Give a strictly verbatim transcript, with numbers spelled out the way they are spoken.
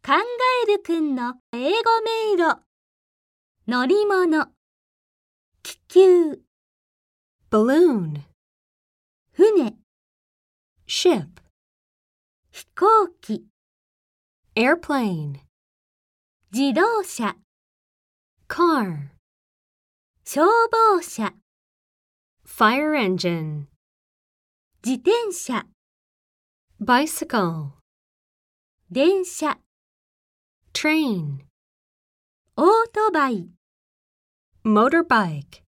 考えるくんの英語迷路。乗り物、気球、 balloon, 船、 ship, 飛行機、 airplane, 自動車、 car, 消防車、 fire engine, 自転車、 bicycle, 電車、 train, オートバイ、 motorbike.